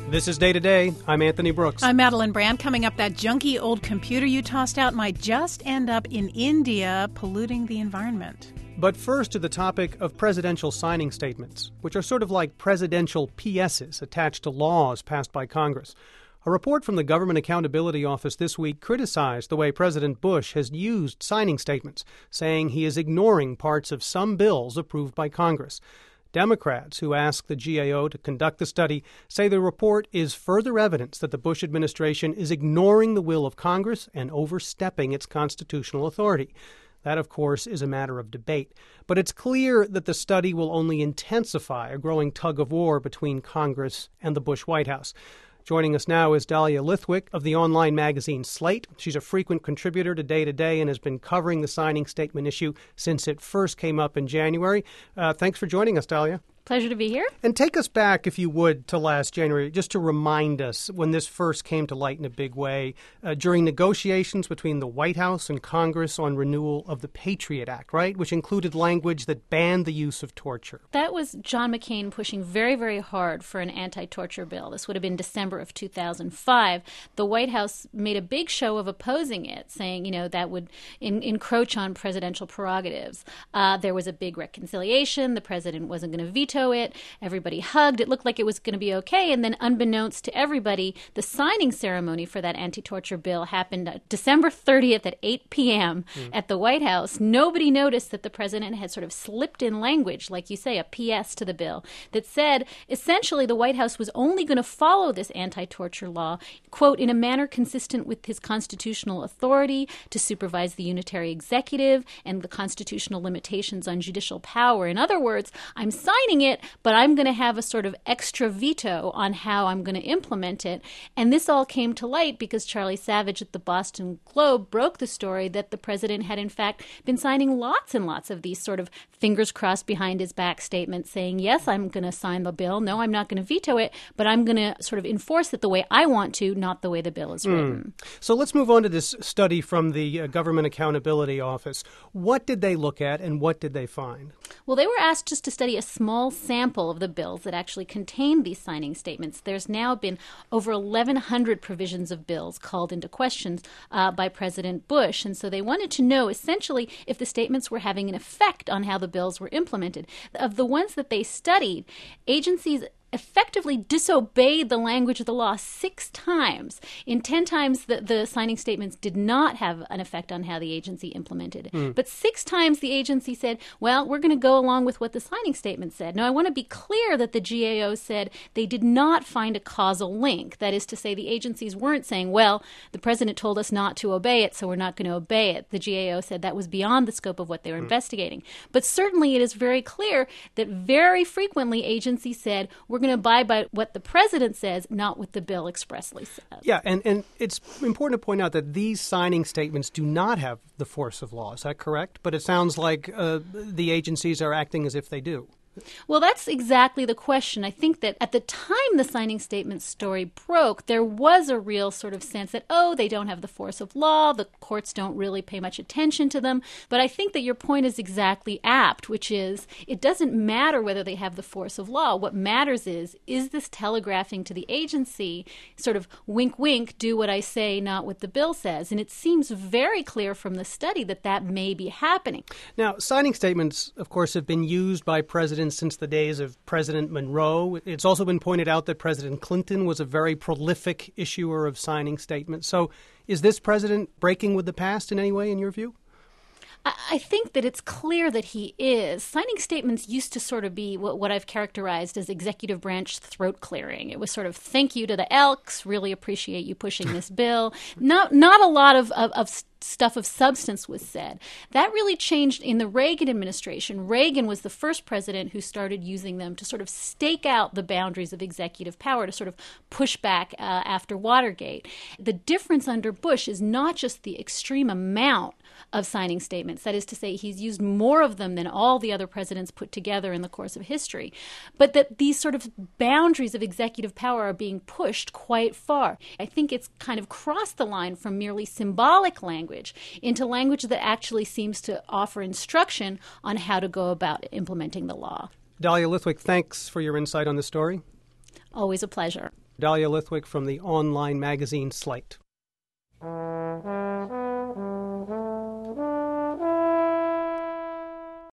This is Day to Day. I'm Anthony Brooks. I'm Madeline Brand. Coming up, that junky old computer you tossed out might just end up in India polluting the environment. But first to the topic of presidential signing statements, which are sort of like presidential PSs attached to laws passed by Congress. A report from the Government Accountability Office this week criticized the way President Bush has used signing statements, saying he is ignoring parts of some bills approved by Congress. Democrats who asked the GAO to conduct the study say the report is further evidence that the Bush administration is ignoring the will of Congress and overstepping its constitutional authority. That, of course, is a matter of debate. But it's clear that the study will only intensify a growing tug-of-war between Congress and the Bush White House. Joining us now is Dahlia Lithwick of the online magazine Slate. She's a frequent contributor to Day and has been covering the signing statement issue since it first came up in January. Thanks for joining us, Dahlia. Pleasure to be here. And take us back, if you would, to last January, just to remind us when this first came to light in a big way, during negotiations between the White House and Congress on renewal of the Patriot Act, right, which included language that banned the use of torture. That was John McCain pushing very, very hard for an anti-torture bill. This would have been December of 2005. The White House made a big show of opposing it, saying, that would encroach on presidential prerogatives. There was a big reconciliation. The president wasn't going to veto it. Everybody hugged. It looked like it was going to be okay. And then unbeknownst to everybody, the signing ceremony for that anti-torture bill happened December 30th at 8 p.m. at the White House. Nobody noticed that the president had sort of slipped in language, like you say, a PS to the bill, that said essentially the White House was only going to follow this anti-torture law, quote, in a manner consistent with his constitutional authority to supervise the unitary executive and the constitutional limitations on judicial power. In other words, I'm signing it, but I'm going to have a sort of extra veto on how I'm going to implement it. And this all came to light because Charlie Savage at the Boston Globe broke the story that the president had in fact been signing lots and lots of these sort of fingers crossed behind his back statements saying, yes, I'm going to sign the bill. No, I'm not going to veto it, but I'm going to sort of enforce it the way I want to, not the way the bill is written. So let's move on to this study from the Government Accountability Office. What did they look at and what did they find? Well, they were asked just to study a small sample of the bills that actually contained these signing statements. There's now been over 1,100 provisions of bills called into question by President Bush. And so they wanted to know essentially if the statements were having an effect on how the bills were implemented. Of the ones that they studied, agencies effectively disobeyed the language of the law 6 times. In 10 times, the signing statements did not have an effect on how the agency implemented it. But 6 times the agency said, well, we're going to go along with what the signing statement said. Now, I want to be clear that the GAO said they did not find a causal link. That is to say, the agencies weren't saying, well, the president told us not to obey it, so we're not going to obey it. The GAO said that was beyond the scope of what they were investigating. But certainly it is very clear that very frequently agencies said, we're going to abide by what the president says, not what the bill expressly says. Yeah, and it's important to point out that these signing statements do not have the force of law. Is that correct? But it sounds like the agencies are acting as if they do. Well, that's exactly the question. I think that at the time the signing statement story broke, there was a real sort of sense that, they don't have the force of law, the courts don't really pay much attention to them. But I think that your point is exactly apt, which is it doesn't matter whether they have the force of law. What matters is this telegraphing to the agency, sort of wink, wink, do what I say, not what the bill says. And it seems very clear from the study that that may be happening. Now, signing statements, of course, have been used by presidents since the days of President Monroe. It's also been pointed out that President Clinton was a very prolific issuer of signing statements. So is this president breaking with the past in any way, in your view? I think that it's clear that he is. Signing statements used to sort of be what I've characterized as executive branch throat clearing. It was sort of thank you to the Elks, really appreciate you pushing this bill. Not a lot of stuff of substance was said. That really changed in the Reagan administration. Reagan was the first president who started using them to sort of stake out the boundaries of executive power, to sort of push back after Watergate. The difference under Bush is not just the extreme amount of signing statements. That is to say, he's used more of them than all the other presidents put together in the course of history. But that these sort of boundaries of executive power are being pushed quite far. I think it's kind of crossed the line from merely symbolic language into language that actually seems to offer instruction on how to go about implementing the law. Dahlia Lithwick, thanks for your insight on the story. Always a pleasure. Dahlia Lithwick from the online magazine Slate.